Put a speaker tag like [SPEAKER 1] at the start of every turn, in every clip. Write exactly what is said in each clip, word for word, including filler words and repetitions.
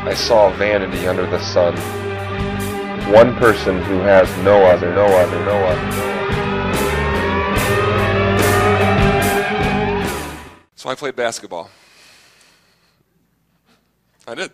[SPEAKER 1] I saw vanity under the sun. One person who has no other, no other, no other, no other.
[SPEAKER 2] So I played basketball. I did.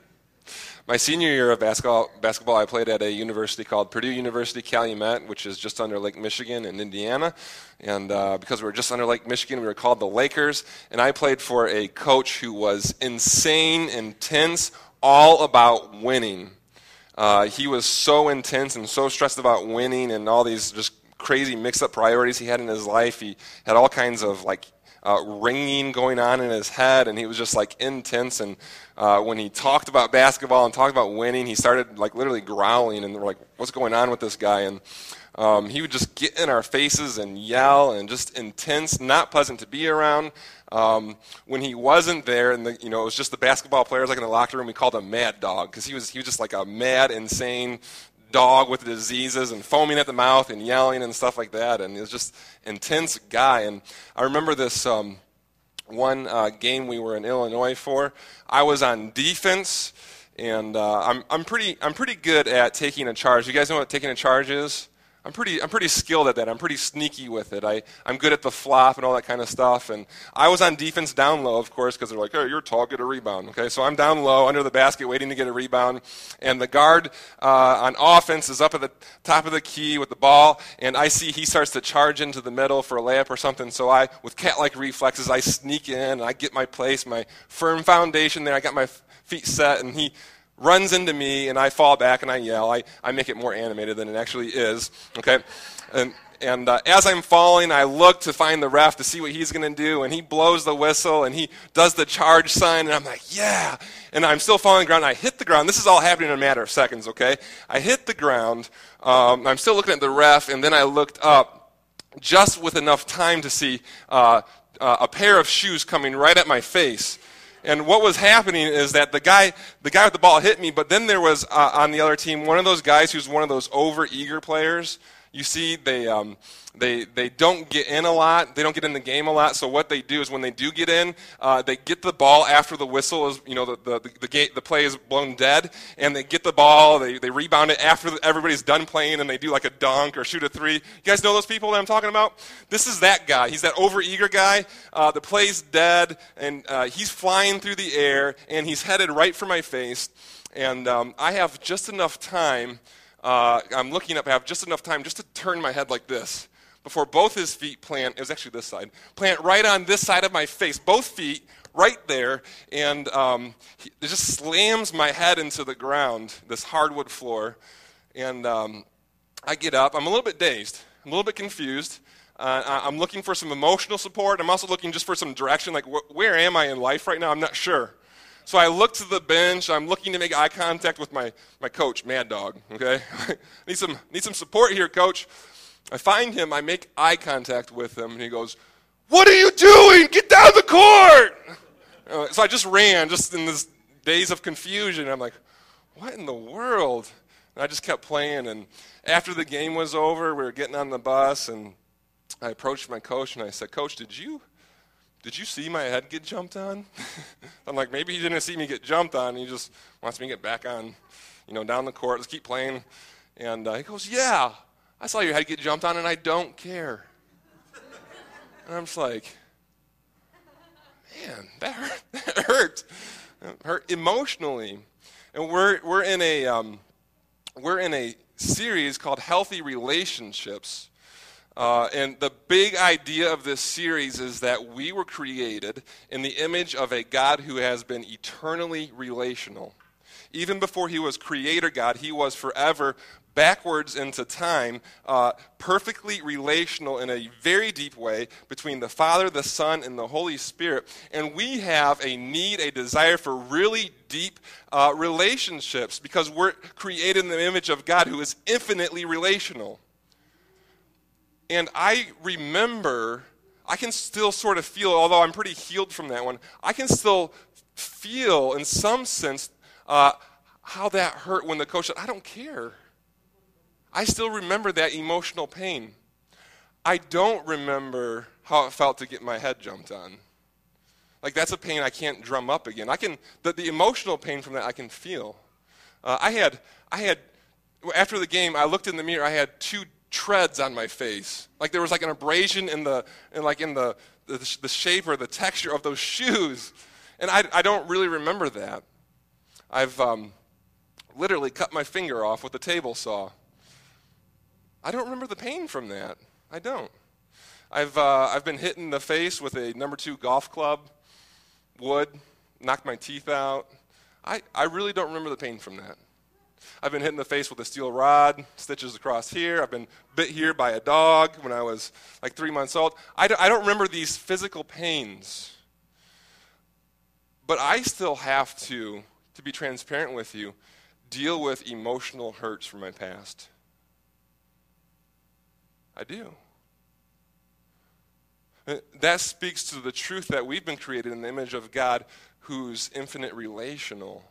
[SPEAKER 2] My senior year of basketball, basketball, I played at a university called Purdue University Calumet, which is just under Lake Michigan in Indiana. And uh, because we were just under Lake Michigan, we were called the Lakers. And I played for a coach who was insane, intense, all about winning. Uh, he was so intense and so stressed about winning and all these just crazy mixed-up priorities he had in his life. He had all kinds of like Uh, ringing going on in his head, and he was just like intense. And uh, when he talked about basketball and talked about winning, he started like literally growling, and we're like, "What's going on with this guy?" And um, he would just get in our faces and yell, and just intense, not pleasant to be around. Um, when he wasn't there, and the, you know, it was just the basketball players like in the locker room, we called him Mad Dog because he was he was just like a mad, insane dog with diseases and foaming at the mouth and yelling and stuff like that, and he was just intense guy. And I remember this um, one uh, game we were in Illinois for. I was on defense, and uh, I'm I'm pretty I'm pretty good at taking a charge. You guys know what taking a charge is? I'm pretty I'm pretty skilled at that. I'm pretty sneaky with it. I, I'm good at the flop and all that kind of stuff. And I was on defense down low, of course, because they're like, "Hey, you're tall, get a rebound." Okay, so I'm down low under the basket waiting to get a rebound. And the guard uh, on offense is up at the top of the key with the ball, and I see he starts to charge into the middle for a layup or something. So I, with cat-like reflexes, I sneak in, and I get my place, my firm foundation there. I got my feet set, and he runs into me, and I fall back, and I yell. I, I make it more animated than it actually is, okay? And, and uh, as I'm falling, I look to find the ref to see what he's going to do, and he blows the whistle, and he does the charge sign, and I'm like, yeah! And I'm still falling on the ground, and I hit the ground. This is all happening in a matter of seconds, okay? I hit the ground. Um, I'm still looking at the ref, and then I looked up just with enough time to see uh, uh, a pair of shoes coming right at my face. And what was happening is that the guy, the guy with the ball hit me, but then there was uh, on the other team one of those guys who's one of those over-eager players. You see, they um, they they don't get in a lot. They don't get in the game a lot. So what they do is when they do get in, uh, they get the ball after the whistle is, you know, the the the, gate, the play is blown dead, and they get the ball. They they rebound it after everybody's done playing, and they do like a dunk or shoot a three. You guys know those people that I'm talking about? This is that guy. He's that over-eager guy. Uh, the play's dead, and uh, he's flying through the air, and he's headed right for my face, and um, I have just enough time. Uh, I'm looking up, I have just enough time just to turn my head like this before both his feet plant, it was actually this side, plant right on this side of my face, both feet right there, and um, he, it just slams my head into the ground, this hardwood floor, and um, I get up. I'm a little bit dazed. I'm a little bit confused. Uh, I'm looking for some emotional support. I'm also looking just for some direction, like wh- where am I in life right now? I'm not sure. So I look to the bench. I'm looking to make eye contact with my, my coach, Mad Dog, okay? need some need some support here, coach. I find him. I make eye contact with him, and he goes, "What are you doing? Get down the court!" Uh, so I just ran, just in this daze of confusion. I'm like, what in the world? And I just kept playing, and after the game was over, we were getting on the bus, and I approached my coach, and I said, "Coach, did you... Did you see my head get jumped on?" I'm like, maybe he didn't see me get jumped on. He just wants me to get back on, you know, down the court. Let's keep playing. And uh, he goes, "Yeah, I saw your head get jumped on, and I don't care." And I'm just like, man, that hurt. That hurt. It hurt emotionally. And we're we're in a um, we're in a series called Healthy Relationships. Uh, and the big idea of this series is that we were created in the image of a God who has been eternally relational. Even before he was creator God, he was forever, backwards into time, uh, perfectly relational in a very deep way between the Father, the Son, and the Holy Spirit. And we have a need, a desire for really deep uh, relationships because we're created in the image of God who is infinitely relational. And I remember, I can still sort of feel, although I'm pretty healed from that one, I can still feel in some sense uh, how that hurt when the coach said, "I don't care." I still remember that emotional pain. I don't remember how it felt to get my head jumped on. Like that's a pain I can't drum up again. I can the, the emotional pain from that I can feel. Uh, I had I had after the game I looked in the mirror. I had two treads on my face. Like there was like an abrasion in the in like in the the, the shape or the texture of those shoes, and I I don't really remember that. I've um, literally cut my finger off with a table saw. I don't remember the pain from that. I don't. I've uh, I've been hit in the face with a number two golf club, wood, knocked my teeth out. I, I really don't remember the pain from that. I've been hit in the face with a steel rod, stitches across here. I've been bit here by a dog when I was like three months old. I don't, I don't remember these physical pains. But I still have to, to be transparent with you, deal with emotional hurts from my past. I do. That speaks to the truth that we've been created in the image of God who's infinite relational.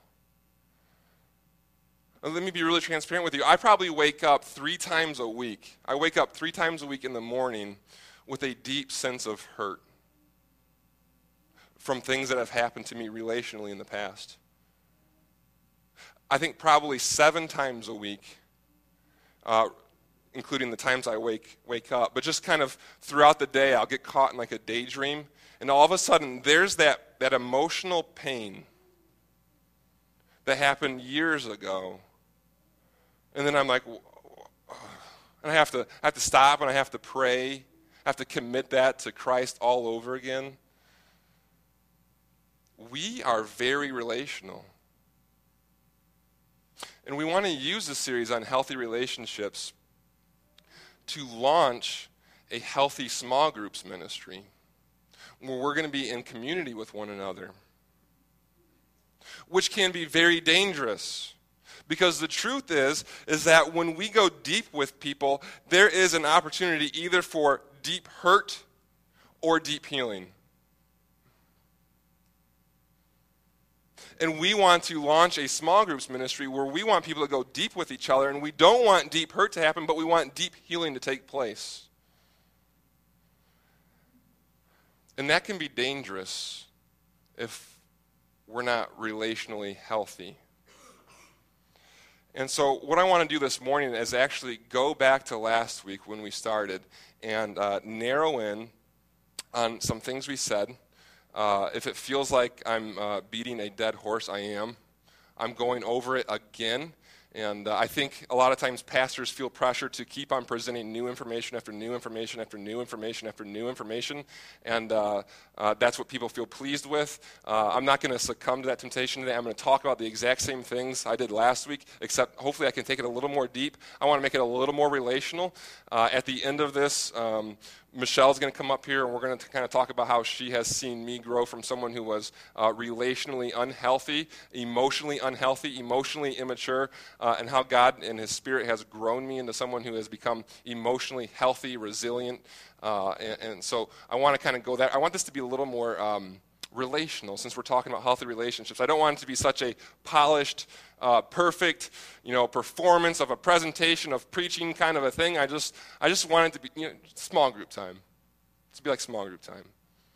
[SPEAKER 2] And let me be really transparent with you. I probably wake up three times a week. I wake up three times a week in the morning with a deep sense of hurt from things that have happened to me relationally in the past. I think probably seven times a week, uh, including the times I wake wake up. But just kind of throughout the day, I'll get caught in like a daydream. And all of a sudden, there's that, that emotional pain that happened years ago. And then I'm like, and I have to I have to stop and I have to pray. I have to commit that to Christ all over again. We are very relational. And we want to use this series on healthy relationships to launch a healthy small groups ministry where we're going to be in community with one another, which can be very dangerous because the truth is is that when we go deep with people, there is an opportunity either for deep hurt or deep healing. And we want to launch a small groups ministry where we want people to go deep with each other, and we don't want deep hurt to happen, but we want deep healing to take place. And that can be dangerous if we're not relationally healthy. And so what I want to do this morning is actually go back to last week when we started and uh, narrow in on some things we said. Uh, if it feels like I'm uh, beating a dead horse, I am. I'm going over it again. And uh, I think a lot of times pastors feel pressure to keep on presenting new information after new information after new information after new information. And uh, uh, that's what people feel pleased with. Uh, I'm not going to succumb to that temptation today. I'm going to talk about the exact same things I did last week, except hopefully I can take it a little more deep. I want to make it a little more relational. Uh, at the end of this, um, Michelle's going to come up here, and we're going to kind of talk about how she has seen me grow from someone who was uh, relationally unhealthy, emotionally unhealthy, emotionally immature, uh, and how God and His Spirit has grown me into someone who has become emotionally healthy, resilient. Uh, and, and so I want to kind of go there. I want this to be a little more um, relational, since we're talking about healthy relationships. I don't want it to be such a polished, uh, perfect, you know, performance of a presentation of preaching kind of a thing. I just, I just want it to be, you know, small group time. It's be like small group time.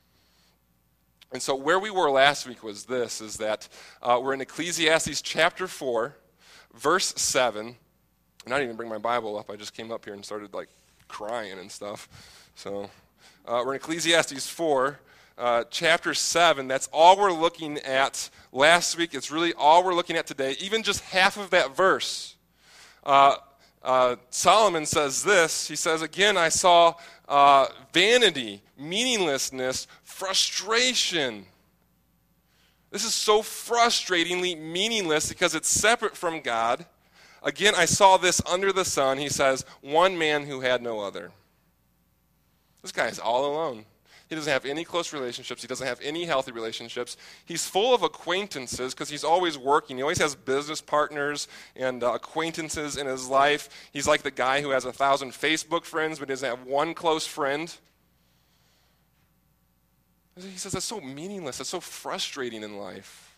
[SPEAKER 2] And so where we were last week was this: is that uh, we're in Ecclesiastes chapter four, verse seven. And I didn't even bring my Bible up. I just came up here and started like crying and stuff. So uh, we're in Ecclesiastes four. Uh, chapter seven, that's all we're looking at last week. It's really all we're looking at today, even just half of that verse. Uh, uh, Solomon says this. He says, again, I saw uh, vanity, meaninglessness, frustration. This is so frustratingly meaningless because it's separate from God. Again, I saw this under the sun. He says, one man who had no other. This guy is all alone. He doesn't have any close relationships. He doesn't have any healthy relationships. He's full of acquaintances because he's always working. He always has business partners and uh, acquaintances in his life. He's like the guy who has a thousand Facebook friends but doesn't have one close friend. He says that's so meaningless. That's so frustrating in life.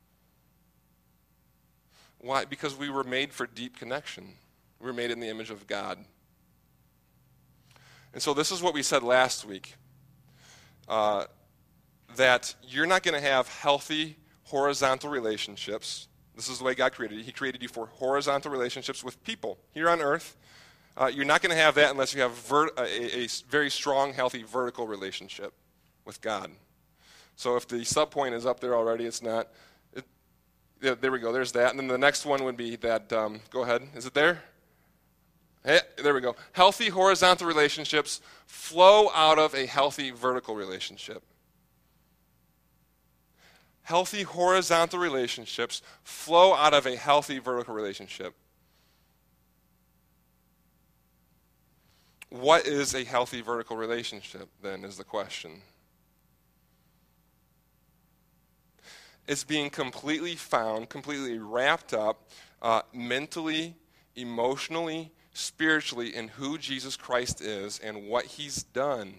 [SPEAKER 2] Why? Because we were made for deep connection. We were made in the image of God. And so this is what we said last week. Uh, that you're not going to have healthy horizontal relationships. This is the way God created you. He created you for horizontal relationships with people here on earth. Uh, you're not going to have that unless you have ver- a, a very strong, healthy vertical relationship with God. So if the sub point is up there already, it's not. It, yeah, there we go. There's that. And then the next one would be that, um, go ahead. Is it there? Hey, there we go. Healthy horizontal relationships flow out of a healthy vertical relationship. Healthy horizontal relationships flow out of a healthy vertical relationship. What is a healthy vertical relationship, then, is the question. It's being completely found, completely wrapped up, uh, mentally, emotionally, spiritually, in who Jesus Christ is and what he's done.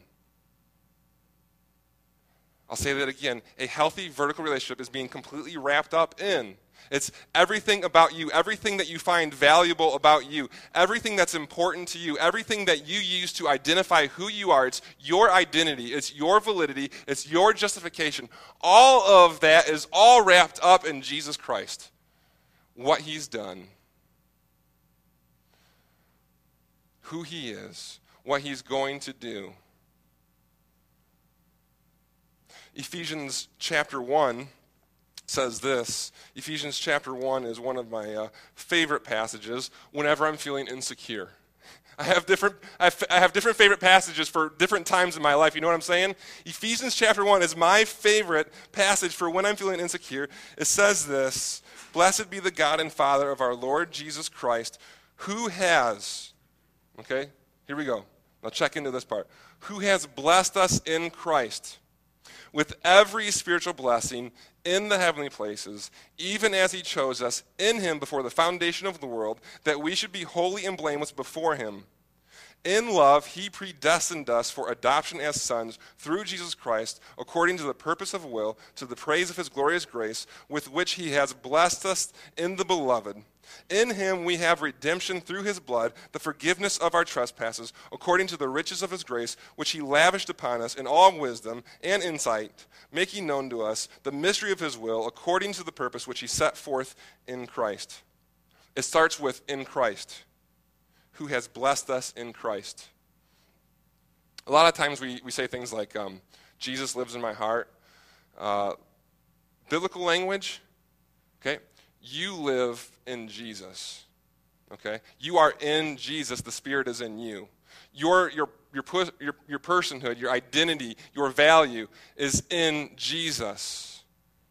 [SPEAKER 2] I'll say that again. A healthy vertical relationship is being completely wrapped up in. It's everything about you, everything that you find valuable about you, everything that's important to you, everything that you use to identify who you are. It's your identity, it's your validity, it's your justification. All of that is all wrapped up in Jesus Christ, what he's done, who he is, what he's going to do. Ephesians chapter one says this. Ephesians chapter one is one of my uh, favorite passages whenever I'm feeling insecure. I have different I have, I have different favorite passages for different times in my life. You know what I'm saying? Ephesians chapter one is my favorite passage for when I'm feeling insecure. It says this: "Blessed be the God and Father of our Lord Jesus Christ, who has," okay, here we go. Now check into this part. "Who has blessed us in Christ with every spiritual blessing in the heavenly places, even as he chose us in him before the foundation of the world, that we should be holy and blameless before him. In love, he predestined us for adoption as sons through Jesus Christ, according to the purpose of will, to the praise of his glorious grace, with which he has blessed us in the beloved. In him we have redemption through his blood, the forgiveness of our trespasses, according to the riches of his grace, which he lavished upon us in all wisdom and insight, making known to us the mystery of his will, according to the purpose which he set forth in Christ." It starts with "in Christ," who has blessed us in Christ. A lot of times we, we say things like, um, Jesus lives in my heart. Uh, biblical language, okay? You live in Jesus, okay? You are in Jesus. The Spirit is in you. Your, your, your, your, your personhood, your identity, your value is in Jesus.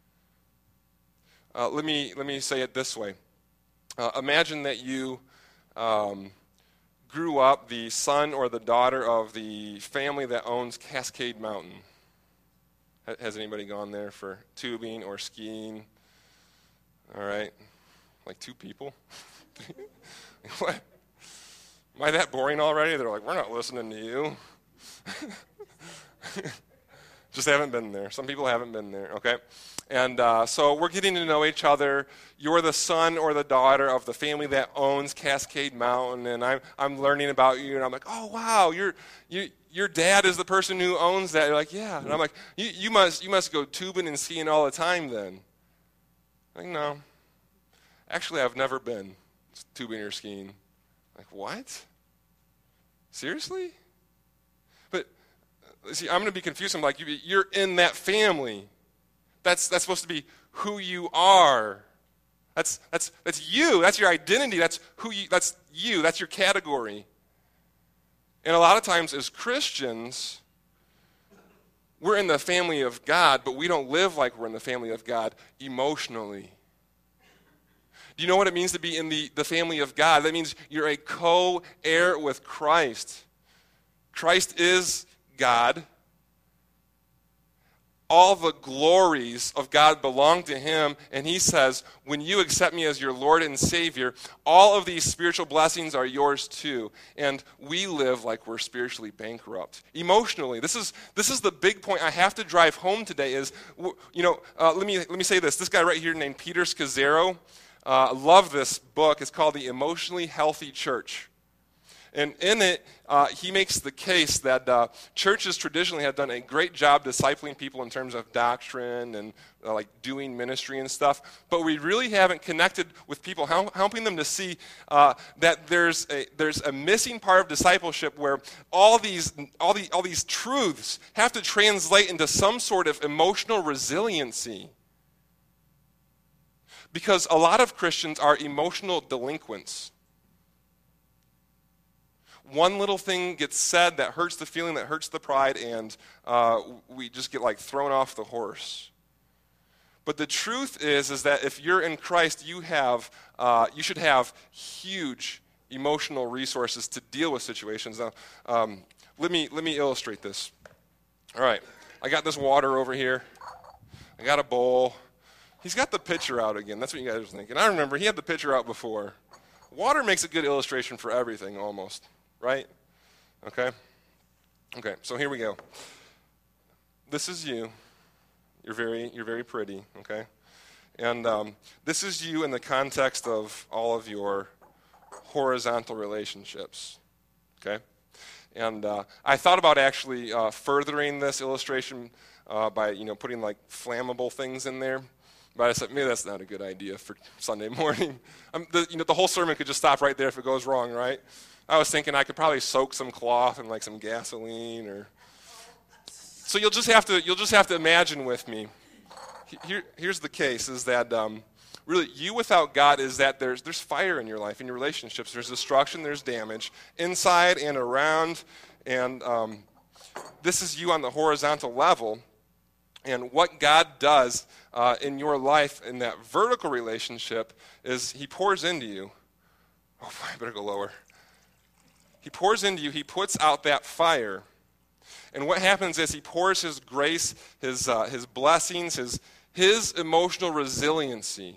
[SPEAKER 2] Uh, let me, let me say it this way. Uh, imagine that you um, grew up the son or the daughter of the family that owns Cascade Mountain. Has anybody gone there for tubing or skiing? All right. Like two people? What? Am I that boring already? They're like, we're not listening to you. Just haven't been there. Some people haven't been there, okay? And uh, so we're getting to know each other. You're the son or the daughter of the family that owns Cascade Mountain, and I'm I'm learning about you, and I'm like, oh wow, you're you your dad is the person who owns that. You're like, yeah, and I'm like, you you must you must go tubing and skiing all the time then. I'm like, no, actually, I've never been tubing or skiing. Like, what? Seriously? But see, I'm going to be confused. I'm like, you're in that family. That's that's supposed to be who you are. That's that's that's you. That's your identity. That's who you. That's you. That's your category. And a lot of times, as Christians, we're in the family of God, but we don't live like we're in the family of God emotionally. Do you know what it means to be in the, the family of God? That means you're a co-heir with Christ. Christ is God. All the glories of God belong to him, and he says, when you accept me as your Lord and Savior, all of these spiritual blessings are yours too. And we live like we're spiritually bankrupt. Emotionally, this is this is the big point I have to drive home today is, you know, uh, let me let me say this. This guy right here named Peter Scazzero, I uh, love this book. It's called The Emotionally Healthy Church. And in it, uh, he makes the case that uh, churches traditionally have done a great job discipling people in terms of doctrine and uh, like doing ministry and stuff, but we really haven't connected with people, hel- helping them to see uh, that there's a there's a missing part of discipleship where all these all the all these truths have to translate into some sort of emotional resiliency. Because a lot of Christians are emotional delinquents. One little thing gets said that hurts the feeling, that hurts the pride, and uh, we just get like thrown off the horse. But the truth is, is that if you're in Christ, you have, uh, you should have huge emotional resources to deal with situations. Now, um, let me let me illustrate this. All right, I got this water over here. I got a bowl. He's got the pitcher out again. That's what you guys are thinking. I remember he had the pitcher out before. Water makes a good illustration for everything, almost. Right? Okay? Okay, so here we go. This is you. You're very, you're very pretty, okay? And um, this is you in the context of all of your horizontal relationships, okay? And uh, I thought about actually uh, furthering this illustration uh, by, you know, putting like flammable things in there. But I said, maybe that's not a good idea for Sunday morning. Um, the, you know, the whole sermon could just stop right there if it goes wrong, right? I was thinking I could probably soak some cloth in like some gasoline, or so you'll just have to you'll just have to imagine with me. Here, here's the case: is that um, really you without God is that there's there's fire in your life, in your relationships. There's destruction, there's damage inside and around, and um, this is you on the horizontal level. And what God does uh, in your life in that vertical relationship is He pours into you. Oh, I better go lower. He pours into you. He puts out that fire. And what happens is He pours His grace, His uh, His blessings, His His emotional resiliency.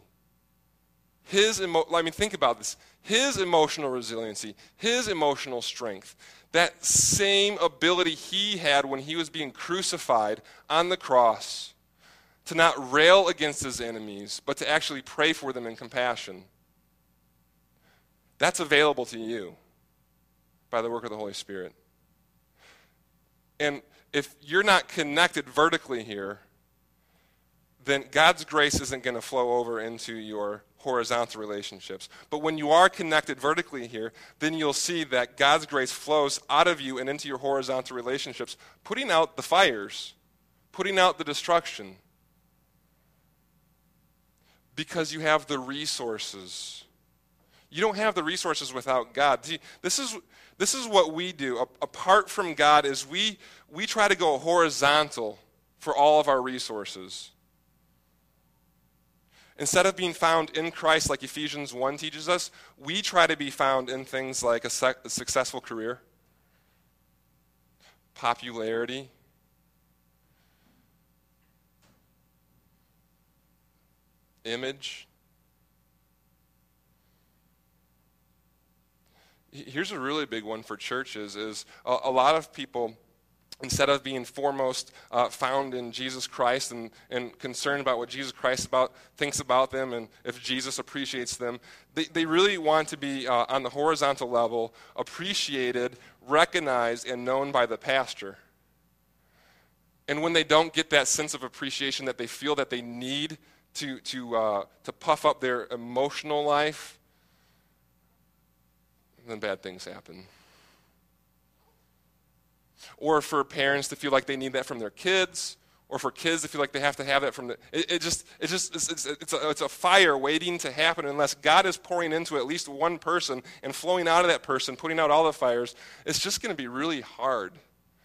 [SPEAKER 2] His emo- I mean, think about this. His emotional resiliency, His emotional strength. That same ability He had when He was being crucified on the cross to not rail against His enemies, but to actually pray for them in compassion. That's available to you by the work of the Holy Spirit. And if you're not connected vertically here, then God's grace isn't going to flow over into your horizontal relationships. But when you are connected vertically here, then you'll see that God's grace flows out of you and into your horizontal relationships, putting out the fires, putting out the destruction, because you have the resources. You don't have the resources without God. See, this is this is what we do. A- apart from God is we we try to go horizontal for all of our resources. Instead of being found in Christ like Ephesians one teaches us, we try to be found in things like a, sec- a successful career, popularity, image. Here's a really big one for churches is a, a lot of people, instead of being foremost uh, found in Jesus Christ and, and concerned about what Jesus Christ about thinks about them and if Jesus appreciates them, they, they really want to be uh, on the horizontal level, appreciated, recognized, and known by the pastor. And when they don't get that sense of appreciation that they feel that they need to, to, uh, to puff up their emotional life, then bad things happen. Or for parents to feel like they need that from their kids, or for kids to feel like they have to have that from the. It, it just, it just, it's, it's, it's, a, it's a fire waiting to happen unless God is pouring into at least one person and flowing out of that person, putting out all the fires. It's just going to be really hard.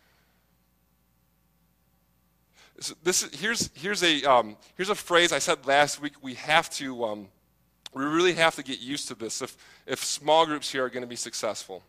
[SPEAKER 2] So this here's here's a um, here's a phrase I said last week. We have to, um, we really have to get used to this if if small groups here are going to be successful.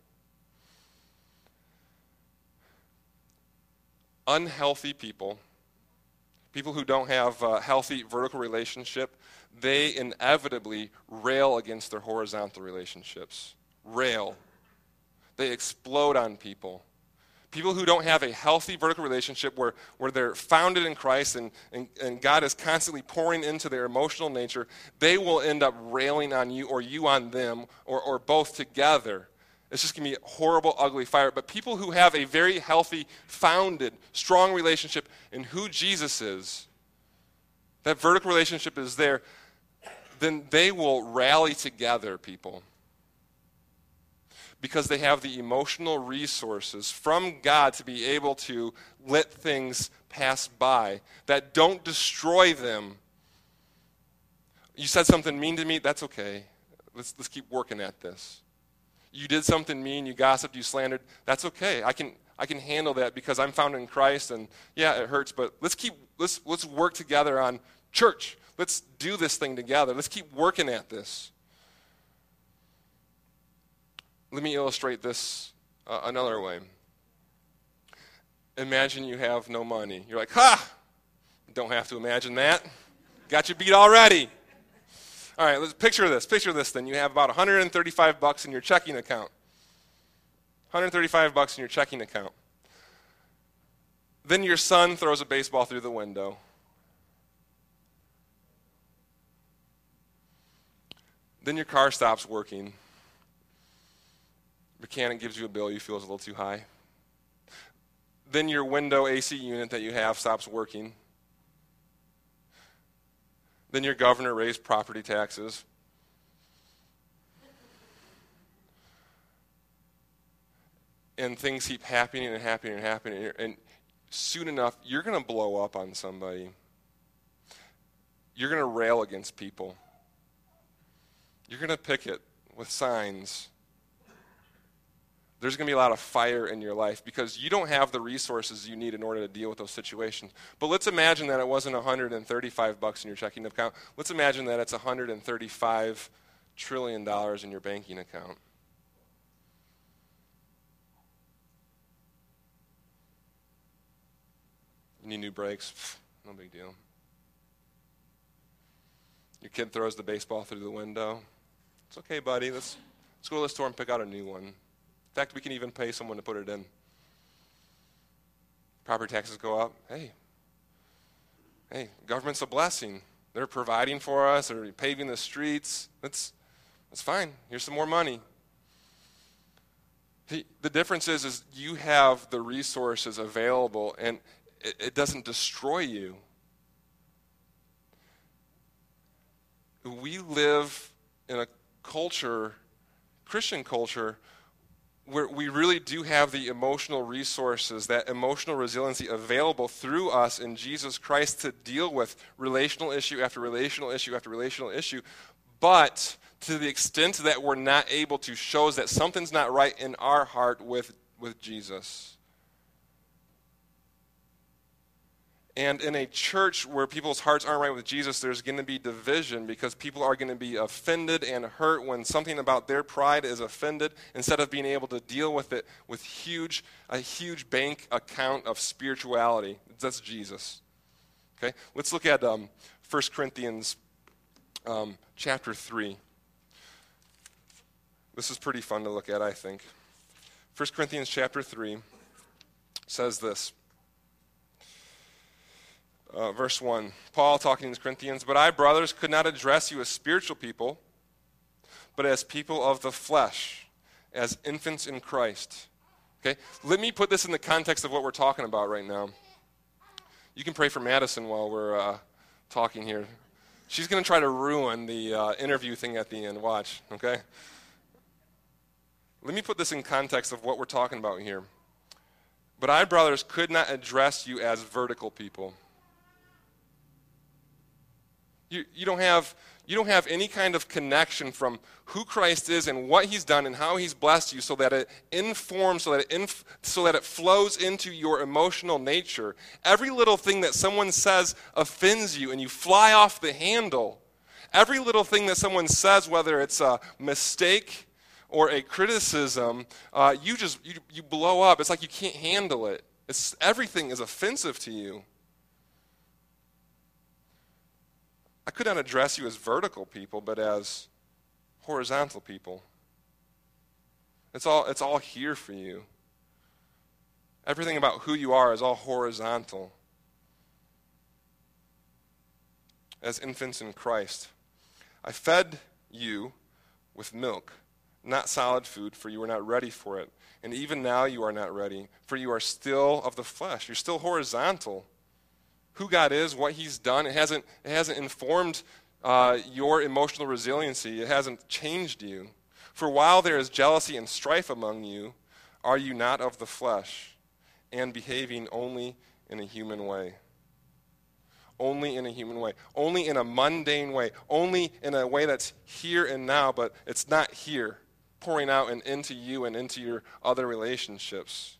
[SPEAKER 2] Unhealthy people, people who don't have a healthy vertical relationship, they inevitably rail against their horizontal relationships. Rail. They explode on people. People who don't have a healthy vertical relationship where, where they're founded in Christ and, and, and God is constantly pouring into their emotional nature, they will end up railing on you or you on them or, or both together. It's just going to be a horrible, ugly fire. But people who have a very healthy, founded, strong relationship in who Jesus is, that vertical relationship is there, then they will rally together, people. Because they have the emotional resources from God to be able to let things pass by that don't destroy them. You said something mean to me, that's okay. Let's, let's keep working at this. You did something mean, you gossiped, you slandered, that's okay. I can I can handle that because I'm found in Christ, and yeah, it hurts, but let's keep let's let's work together on church. Let's do this thing together. Let's keep working at this. Let me illustrate this uh, another way. Imagine you have no money. You're like, ha! Don't have to imagine that. Got you beat already. All right, let's picture this. Picture this then. You have about one hundred thirty-five bucks in your checking account. one hundred thirty-five bucks in your checking account. Then your son throws a baseball through the window. Then your car stops working. Mechanic gives you a bill you feel is a little too high. Then your window A C unit that you have stops working. Then your governor raised property taxes. And things keep happening and happening and happening. And soon enough, you're going to blow up on somebody. You're going to rail against people. You're going to picket with signs. There's going to be a lot of fire in your life because you don't have the resources you need in order to deal with those situations. But let's imagine that it wasn't one hundred thirty-five bucks in your checking account. Let's imagine that it's one hundred thirty-five trillion dollars in your banking account. You need new brakes? No big deal. Your kid throws the baseball through the window. It's okay, buddy. Let's, let's go to the store and pick out a new one. In fact, we can even pay someone to put it in. Property taxes go up. Hey, hey, government's a blessing. They're providing for us. They're paving the streets. That's, that's fine. Here's some more money. The, the difference is, is you have the resources available, and it, it doesn't destroy you. We live in a culture, Christian culture, where we really do have the emotional resources, that emotional resiliency available through us in Jesus Christ to deal with relational issue after relational issue after relational issue. But to the extent that we're not able to, shows that something's not right in our heart with, with Jesus. And in a church where people's hearts aren't right with Jesus, there's going to be division because people are going to be offended and hurt when something about their pride is offended, instead of being able to deal with it with huge, a huge bank account of spirituality. That's Jesus. Okay, let's look at um, First Corinthians um, chapter three. This is pretty fun to look at, I think. First Corinthians chapter three says this. Uh, verse one, Paul talking to the Corinthians, "But I, brothers, could not address you as spiritual people, but as people of the flesh, as infants in Christ." Okay, let me put this in the context of what we're talking about right now. You can pray for Madison while we're uh, talking here. She's going to try to ruin the uh, interview thing at the end. Watch, okay? Let me put this in context of what we're talking about here. "But I, brothers, could not address you as vertical people." You, you, don't have, you don't have any kind of connection from who Christ is and what he's done and how he's blessed you, so that it informs, so that it, inf- so that it flows into your emotional nature. Every little thing that someone says offends you and you fly off the handle. Every little thing that someone says, whether it's a mistake or a criticism, uh, you just you, you blow up. It's like you can't handle it. It's, everything is offensive to you. I could not address you as vertical people, but as horizontal people. It's all, it's all here for you. Everything about who you are is all horizontal. As infants in Christ. "I fed you with milk, not solid food, for you are not ready for it. And even now you are not ready, for you are still of the flesh. You're still horizontal. Who God is, what he's done, it hasn't, it hasn't informed uh, your emotional resiliency. It hasn't changed you. For while there is jealousy and strife among you, are you not of the flesh and behaving only in a human way? Only in a human way. Only in a mundane way. Only in a way that's here and now, but it's not here, pouring out and into you and into your other relationships.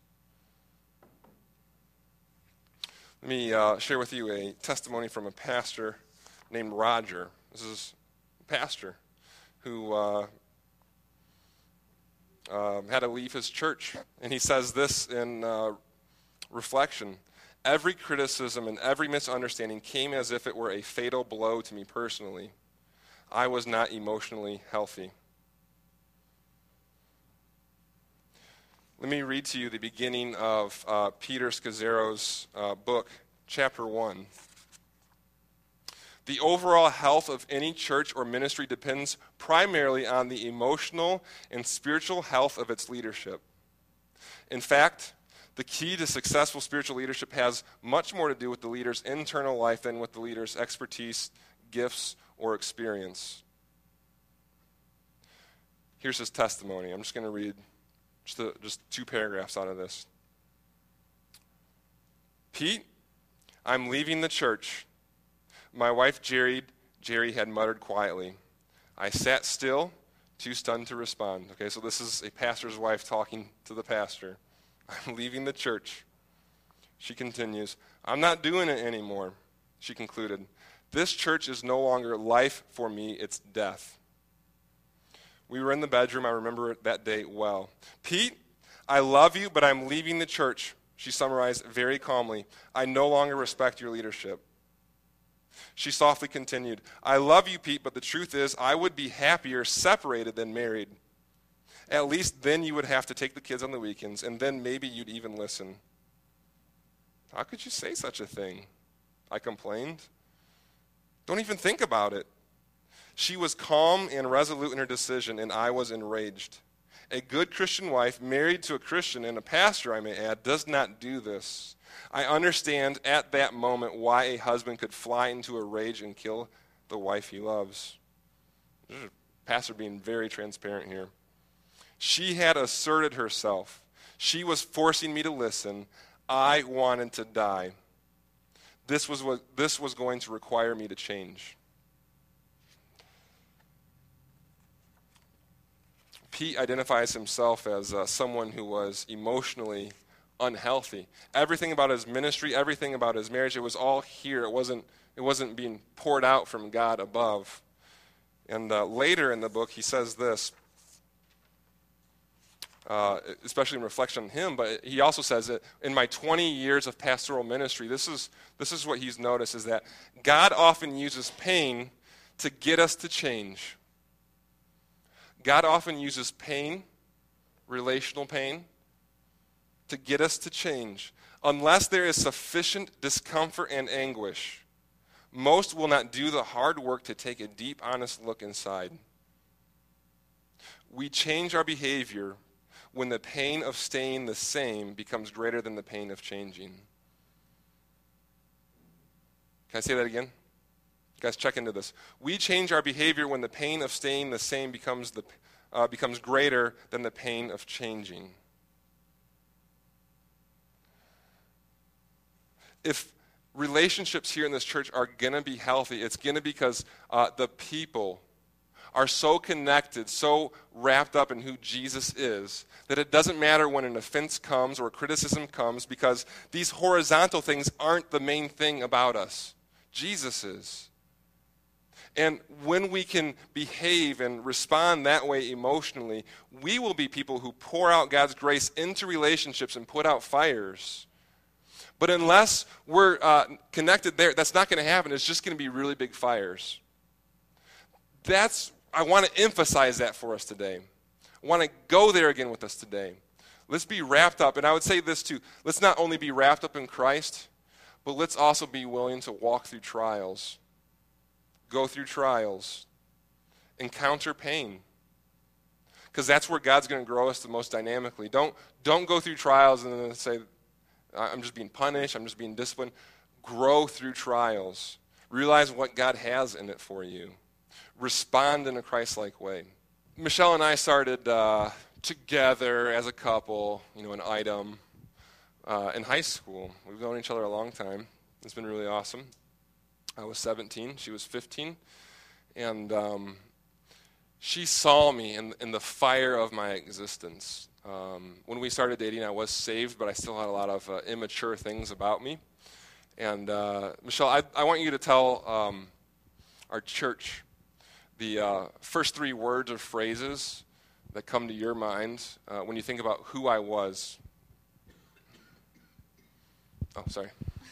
[SPEAKER 2] Let me uh, share with you a testimony from a pastor named Roger. This is a pastor who uh, uh, had to leave his church. And he says this in uh, reflection. Every criticism and every misunderstanding came as if it were a fatal blow to me personally. I was not emotionally healthy. Let me read to you the beginning of uh, Peter Scazzero's uh, book, chapter one. The overall health of any church or ministry depends primarily on the emotional and spiritual health of its leadership. In fact, the key to successful spiritual leadership has much more to do with the leader's internal life than with the leader's expertise, gifts, or experience. Here's his testimony. I'm just going to read just, a, just two paragraphs out of this. Pete, I'm leaving the church. My wife, Jerry, Jerry had muttered quietly. I sat still, too stunned to respond. Okay, so this is a pastor's wife talking to the pastor. I'm leaving the church. She continues, I'm not doing it anymore, she concluded. This church is no longer life for me, it's death. We were in the bedroom. I remember that day well. Pete, I love you, but I'm leaving the church, she summarized very calmly. I no longer respect your leadership. She softly continued, I love you, Pete, but the truth is I would be happier separated than married. At least then you would have to take the kids on the weekends, and then maybe you'd even listen. How could you say such a thing? I complained. Don't even think about it. She was calm and resolute in her decision, and I was enraged. A good Christian wife, married to a Christian and a pastor, I may add, does not do this. I understand at that moment why a husband could fly into a rage and kill the wife he loves. There's a pastor being very transparent here. She had asserted herself. She was forcing me to listen. I wanted to die. This was what this was going to require me to change. Pete identifies himself as uh, someone who was emotionally unhealthy. Everything about his ministry, everything about his marriage, it was all here. It wasn't, it wasn't being poured out from God above. And uh, later in the book, he says this, uh, especially in reflection on him, but he also says that in my twenty years of pastoral ministry, this is, this is what he's noticed, is that God often uses pain to get us to change. God often uses pain, relational pain, to get us to change. Unless there is sufficient discomfort and anguish, most will not do the hard work to take a deep, honest look inside. We change our behavior when the pain of staying the same becomes greater than the pain of changing. Can I say that again? You guys, check into this. We change our behavior when the pain of staying the same becomes the uh, becomes greater than the pain of changing. If relationships here in this church are going to be healthy, it's going to be because uh, the people are so connected, so wrapped up in who Jesus is, that it doesn't matter when an offense comes or criticism comes, because these horizontal things aren't the main thing about us. Jesus is. And when we can behave and respond that way emotionally, we will be people who pour out God's grace into relationships and put out fires. But unless we're uh, connected there, that's not going to happen. It's just going to be really big fires. That's, I want to emphasize that for us today. I want to go there again with us today. Let's be wrapped up. And I would say this too. Let's not only be wrapped up in Christ, but let's also be willing to walk through trials. Go through trials. Encounter pain. because that's where God's going to grow us the most dynamically. Don't, don't go through trials and then say, I'm just being punished, I'm just being disciplined. Grow through trials. Realize what God has in it for you. Respond in a Christ-like way. Michelle and I started uh, together as a couple, you know, an item, uh, in high school. We've known each other a long time. It's been really awesome. I was seventeen, she was fifteen, and um, she saw me in, in the fire of my existence. Um, when we started dating, I was saved, but I still had a lot of uh, immature things about me. And uh, Michelle, I, I want you to tell um, our church the uh, first three words or phrases that come to your mind uh, when you think about who I was. Oh, sorry.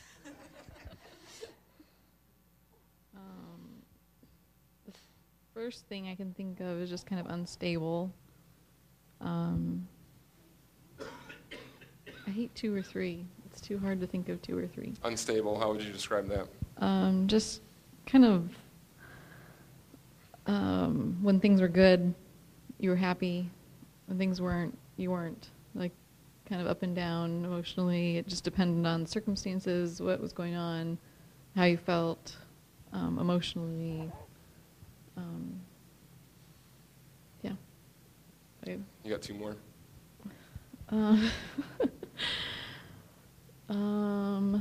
[SPEAKER 3] um, the first thing I can think of is just kind of unstable. Um, I hate two or three. It's too hard to think of two or three.
[SPEAKER 2] Unstable, how would you describe that?
[SPEAKER 3] Um, just kind of um, when things were good, you were happy. When things weren't, you weren't. Like kind of up and down emotionally. It just depended on circumstances, what was going on, how you felt um, emotionally. Um, yeah. I,
[SPEAKER 2] You got two more?
[SPEAKER 3] Um, um,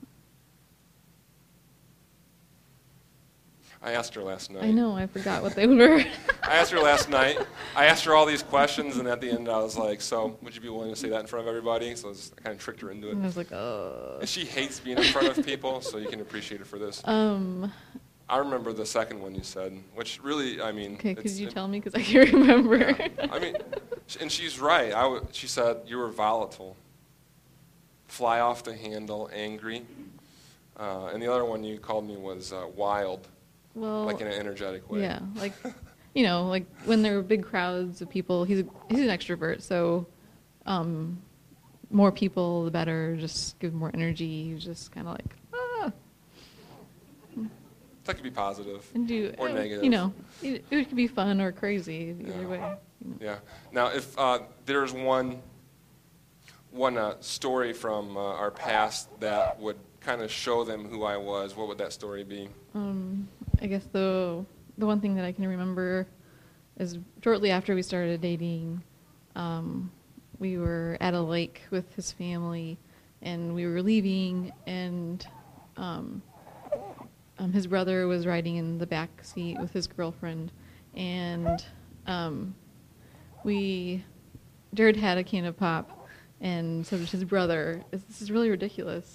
[SPEAKER 2] I asked her last night.
[SPEAKER 3] I know, I forgot what they were.
[SPEAKER 2] I asked her last night. I asked her all these questions, and at the end I was like, so would you be willing to say that in front of everybody? So I, was, I kind of tricked her into it.
[SPEAKER 3] And I was like, oh.
[SPEAKER 2] And she hates being in front of people, so you can appreciate her for this.
[SPEAKER 3] Um.
[SPEAKER 2] I remember the second one you said, which really, I mean.
[SPEAKER 3] Okay, could
[SPEAKER 2] it's-
[SPEAKER 3] you
[SPEAKER 2] it-
[SPEAKER 3] tell me? Because I can't remember.
[SPEAKER 2] Yeah. I mean, and she's right. I w- she said, you were volatile. Fly off the handle, angry. Uh, and the other one you called me was uh, wild,
[SPEAKER 3] Well,
[SPEAKER 2] like in an energetic way.
[SPEAKER 3] yeah, like, you know, like when there were big crowds of people, he's a, he's an extrovert, so um, more people, the better, just give more energy. He's just kind of like, ah.
[SPEAKER 2] That could be positive
[SPEAKER 3] And do,
[SPEAKER 2] or
[SPEAKER 3] uh,
[SPEAKER 2] negative.
[SPEAKER 3] You know, it, it could be fun or crazy, either
[SPEAKER 2] Yeah.
[SPEAKER 3] way. You know.
[SPEAKER 2] Yeah. Now, if uh, there's one one uh, story from uh, our past that would kind of show them who I was, what would that story be?
[SPEAKER 3] Um, I guess the the one thing that I can remember is shortly after we started dating, um, we were at a lake with his family, and we were leaving, and um, um, his brother was riding in the back seat with his girlfriend, and um, we, Jared had a can of pop, and so did his brother. This is really ridiculous.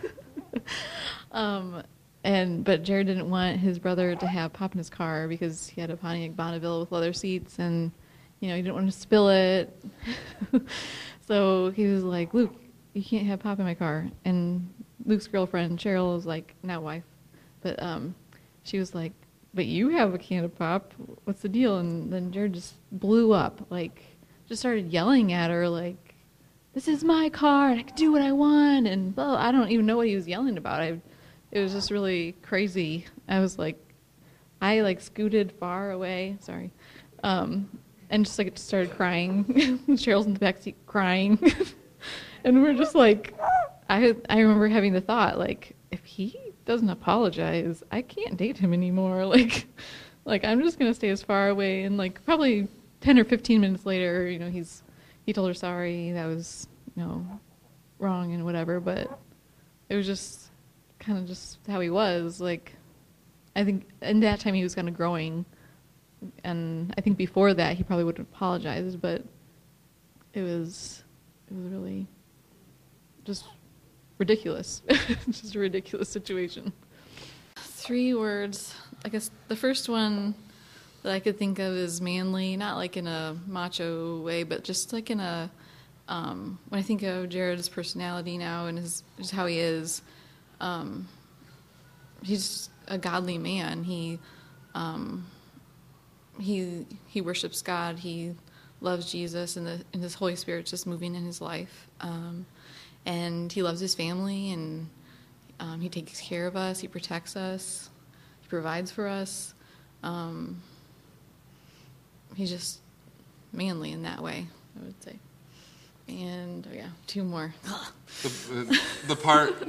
[SPEAKER 3] um, and but Jared didn't want his brother to have pop in his car because he had a Pontiac Bonneville with leather seats, and you know he didn't want to spill it. So he was like, "Luke, you can't have pop in my car." And Luke's girlfriend Cheryl was like, now wife, but um, she was like, "But you have a can of pop. What's the deal?" And then Jared just blew up, like just started yelling at her, like, "This is my car, and I can do what I want." And well, I don't even know what he was yelling about. I, it was just really crazy. I was like, I like scooted far away. Sorry, um, and just like started crying. Cheryl's in the back seat crying, and we're just like, I I remember having the thought like, if he doesn't apologize, I can't date him anymore. Like, like I'm just gonna stay as far away. And like probably ten or fifteen minutes later, you know, he's he told her sorry, that was, you know, wrong and whatever. But it was just kind of just how he was. Like, I think in that time he was kind of growing, and I think before that he probably would have apologized. But it was it was really just ridiculous. Just a ridiculous situation. Three words. I guess the first one that I could think of is manly, not like in a macho way, but just like in a, um, when I think of Jared's personality now and his, just how he is, um, he's a godly man. He, um, he, he worships God. He loves Jesus, and, the, and his Holy Spirit's just moving in his life. Um, and he loves his family, and um, he takes care of us. He protects us. He provides for us. Um, He's just manly in that way, I would say. And, oh yeah, two more.
[SPEAKER 2] The, the, the part,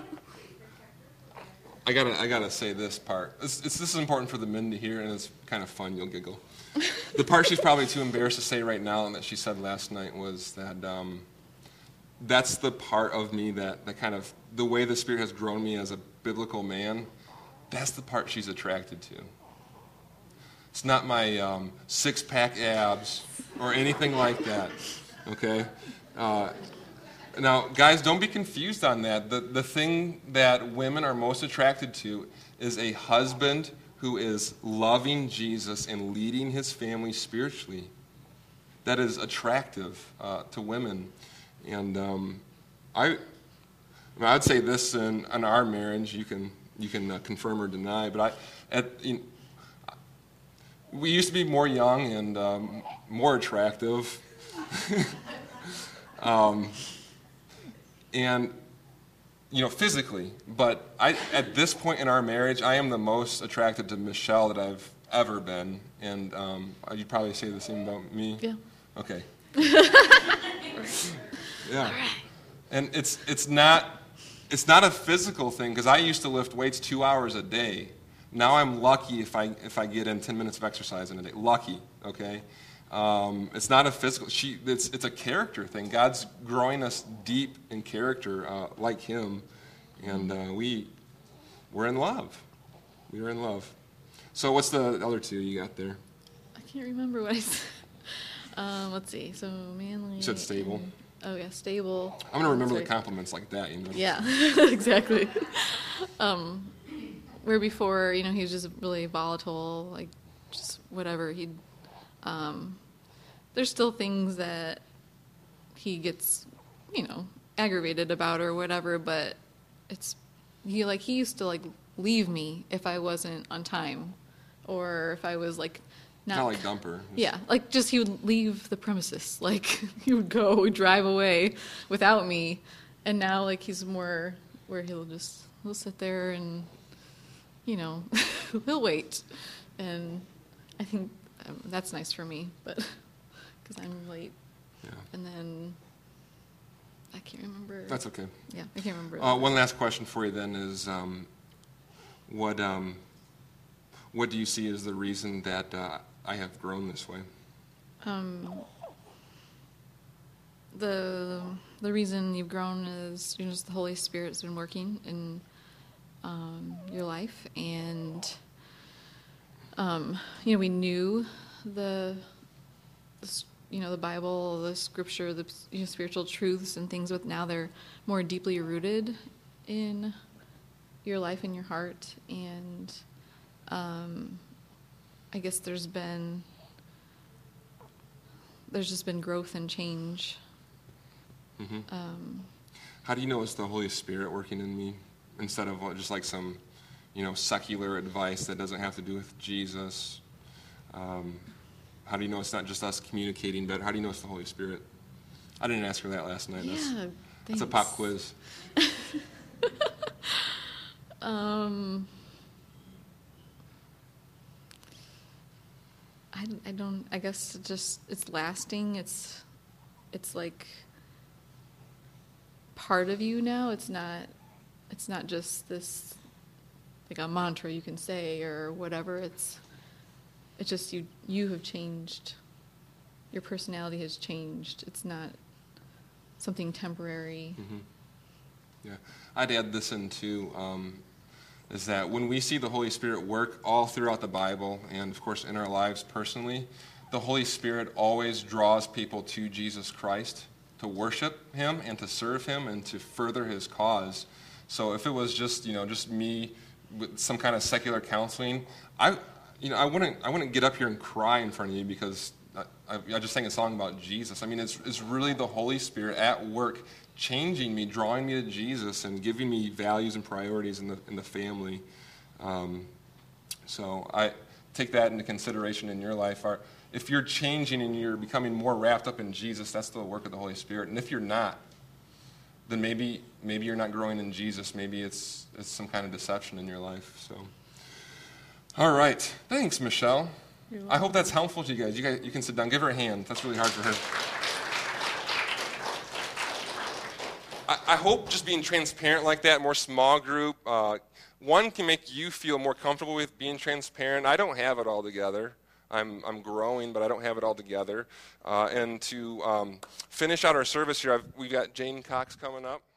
[SPEAKER 2] I gotta, I gotta say this part. It's, it's, this is important for the men to hear, and it's kind of fun. You'll giggle. The part she's probably too embarrassed to say right now, and that she said last night, was that um, that's the part of me that, that kind of, the way the Spirit has grown me as a biblical man, that's the part she's attracted to. It's not my um, six-pack abs or anything like that, okay? Uh, now, guys, don't be confused on that. The, the thing that women are most attracted to is a husband who is loving Jesus and leading his family spiritually. That is attractive uh, to women. And um, I, I, mean, I'd say this in, in our marriage. You can you can uh, confirm or deny. But I, at, you know, we used to be more young and um, more attractive. um, and you know, physically, but I, at this point in our marriage, I am the most attracted to Michelle that I've ever been, and um, you'd probably say the same about me.
[SPEAKER 3] Yeah.
[SPEAKER 2] Okay. Yeah. And it's it's not it's not a physical thing, because I used to lift weights two hours a day. Now I'm lucky if I if I get in ten minutes of exercise in a day. Lucky, okay. Um, it's not a physical. She. It's it's a character thing. God's growing us deep in character, uh, like Him, and uh, we we're in love. We are in love. So what's the other two you got there?
[SPEAKER 3] I can't remember what I said. Um, let's see. So manly.
[SPEAKER 2] You said stable.
[SPEAKER 3] And, oh yeah, stable.
[SPEAKER 2] I'm gonna remember
[SPEAKER 3] That's
[SPEAKER 2] the
[SPEAKER 3] right.
[SPEAKER 2] compliments like that. You know.
[SPEAKER 3] Yeah, exactly. Um, where before, you know, he was just really volatile, like just whatever. He'd. Um, there's still things that he gets, you know, aggravated about or whatever, but it's he like he used to like leave me if I wasn't on time, or if I was like not.
[SPEAKER 2] Kind of like Dumper.
[SPEAKER 3] Yeah, like just he would leave the premises, like he would go drive away without me, and now like he's more where he'll just he'll sit there and, you know, he'll wait, and I think. Um, that's nice for me, but because I'm late.
[SPEAKER 2] Yeah.
[SPEAKER 3] And then I can't remember.
[SPEAKER 2] That's okay.
[SPEAKER 3] Yeah, I can't remember.
[SPEAKER 2] Uh, one last question for you then is, um, what um, what do you see as the reason that uh, I have grown this way?
[SPEAKER 3] Um, the the reason you've grown is, you know, just the Holy Spirit's been working in um, your life, and. Um, you know, we knew the, the, you know, the Bible, the Scripture, the you know, spiritual truths and things, but now they're more deeply rooted in your life and your heart. And um, I guess there's been, there's just been growth and change.
[SPEAKER 2] Mm-hmm.
[SPEAKER 3] Um,
[SPEAKER 2] How do you know it's the Holy Spirit working in me instead of just like some, you know, secular advice that doesn't have to do with Jesus? Um, how do you know it's not just us communicating better? How do you know it's the Holy Spirit? I didn't ask her that last night.
[SPEAKER 3] yeah,
[SPEAKER 2] That's,
[SPEAKER 3] thanks.
[SPEAKER 2] that's a pop quiz.
[SPEAKER 3] um, I, I don't, I guess it just, it's lasting. It's, it's like part of you now. It's not, it's not just this, like a mantra you can say or whatever. It's it's just you you have changed. Your personality has changed. It's not something temporary.
[SPEAKER 2] Mm-hmm. Yeah, I'd add this in too, um, is that when we see the Holy Spirit work all throughout the Bible and of course in our lives personally, the Holy Spirit always draws people to Jesus Christ to worship Him and to serve Him and to further His cause. So if it was just, you know, just me with some kind of secular counseling, I, you know, I wouldn't, I wouldn't get up here and cry in front of you because I, I, I just sang a song about Jesus. I mean, it's, it's really the Holy Spirit at work, changing me, drawing me to Jesus, and giving me values and priorities in the in the family. Um, so I take that into consideration in your life. Our, if you're changing and you're becoming more wrapped up in Jesus, that's the work of the Holy Spirit. And if you're not, then maybe maybe you're not growing in Jesus. Maybe it's it's some kind of deception in your life. So, all right. Thanks, Michelle. I hope that's helpful to you guys. You guys, you can sit down. Give her a hand. That's really hard for her. I, I hope just being transparent like that, more small group, uh, one can make you feel more comfortable with being transparent. I don't have it all together. I'm I'm growing, but I don't have it all together. Uh, and to um, finish out our service here, I've, we've got Jane Cox coming up.